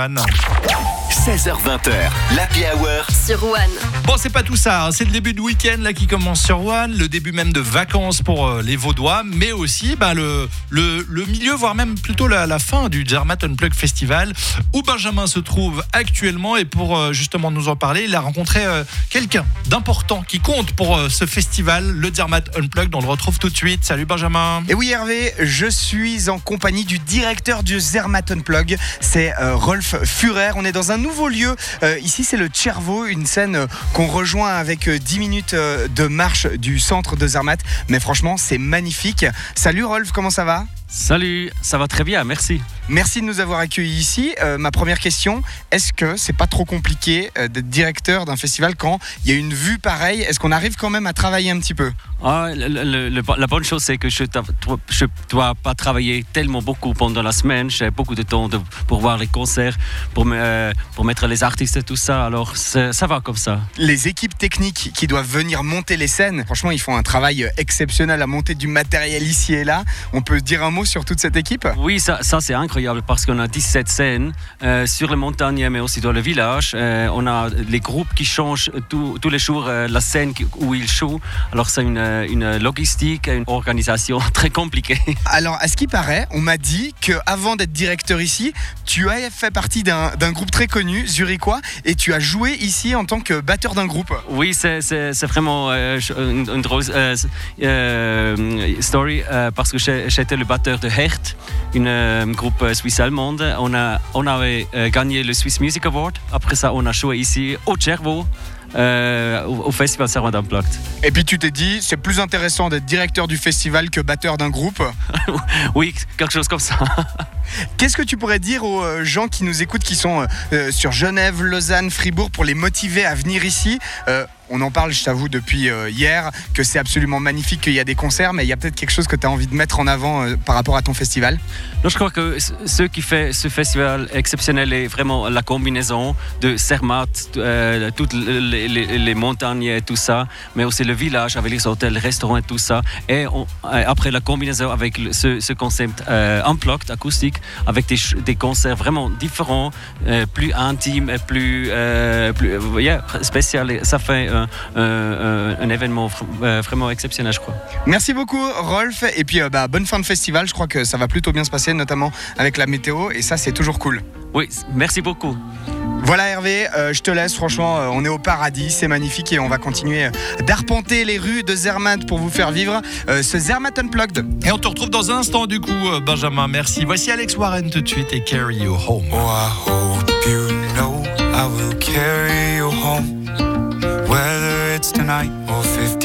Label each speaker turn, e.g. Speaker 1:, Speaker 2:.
Speaker 1: One.
Speaker 2: 16h20, l'Happy Hour
Speaker 3: sur One.
Speaker 1: Bon, c'est pas tout ça, hein. C'est le début de week-end là qui commence sur One, le début même de vacances pour les Vaudois, mais aussi le milieu, voire même plutôt la fin du Zermatt Unplugged Festival, où Benjamin se trouve actuellement. Et pour justement nous en parler, il a rencontré quelqu'un d'important qui compte pour ce festival, le Zermatt Unplugged. On le retrouve tout de suite. Salut Benjamin.
Speaker 4: Et oui Hervé, je suis en compagnie du directeur du Zermatt Unplugged, c'est Rolf Führer. On est dans un nouveau lieu, ici c'est le Cerveau, une scène qu'on rejoint avec 10 minutes de marche du centre de Zermatt, mais franchement c'est magnifique. Salut Rolf, comment ça va ?
Speaker 5: Salut, ça va très bien, merci.
Speaker 4: Merci de nous avoir accueillis ici. Ma première question, est-ce que c'est pas trop compliqué d'être directeur d'un festival quand il y a une vue pareille ? Est-ce qu'on arrive quand même à travailler un petit peu ?
Speaker 5: La bonne chose, c'est que je dois pas travailler tellement beaucoup pendant la semaine. J'ai beaucoup de temps pour voir les concerts, pour mettre les artistes et tout ça. Alors, ça va comme ça.
Speaker 4: Les équipes techniques qui doivent venir monter les scènes, franchement, ils font un travail exceptionnel à monter du matériel ici et là. On peut dire un mot sur toute cette équipe ?
Speaker 5: Oui, ça c'est incroyable parce qu'on a 17 scènes sur les montagnes, mais aussi dans le village. On a les groupes qui changent tous les jours la scène où ils jouent. Alors, c'est une logistique, une organisation très compliquée.
Speaker 4: Alors, à ce qui paraît, on m'a dit qu'avant d'être directeur ici, tu as fait partie d'un groupe très connu, zurichois, et tu as joué ici en tant que batteur d'un groupe.
Speaker 5: Oui, c'est vraiment une drôle story parce que j'étais le batteur de Hecht, une groupe suisse-allemande. On avait gagné le Swiss Music Award. Après ça, on a joué ici au Cerveau. Au festival Zermatt Unplugged.
Speaker 4: Et puis tu t'es dit, c'est plus intéressant d'être directeur du festival que batteur d'un groupe.
Speaker 5: Oui, quelque chose comme ça.
Speaker 4: Qu'est-ce que tu pourrais dire aux gens qui nous écoutent, qui sont sur Genève, Lausanne, Fribourg, pour les motiver à venir ici ? On en parle, je t'avoue, depuis hier, que c'est absolument magnifique, qu'il y a des concerts, mais il y a peut-être quelque chose que tu as envie de mettre en avant par rapport à ton festival ?
Speaker 5: Non, je crois que ce qui fait ce festival exceptionnel est vraiment la combinaison de Zermatt, toutes les montagnes et tout ça, mais aussi le village avec les hôtels, les restaurants et tout ça. Et après la combinaison avec ce concept unplugged, acoustique, avec des concerts vraiment différents, plus intimes et plus spécial. Ça fait un événement vraiment exceptionnel, je crois.
Speaker 4: Merci beaucoup Rolf, et puis bonne fin de festival. Je crois que ça va plutôt bien se passer, notamment avec la météo, et ça c'est toujours cool.
Speaker 5: Oui, merci beaucoup.
Speaker 4: Voilà Hervé, je te laisse, franchement on est au paradis, c'est magnifique, et on va continuer d'arpenter les rues de Zermatt pour vous faire vivre ce Zermatt Unplugged.
Speaker 1: Et on te retrouve dans un instant du coup, Benjamin, merci. Voici Alex Warren tout de suite et Carry You Home.
Speaker 6: Oh, I hope you know I will carry you home, whether it's tonight or 50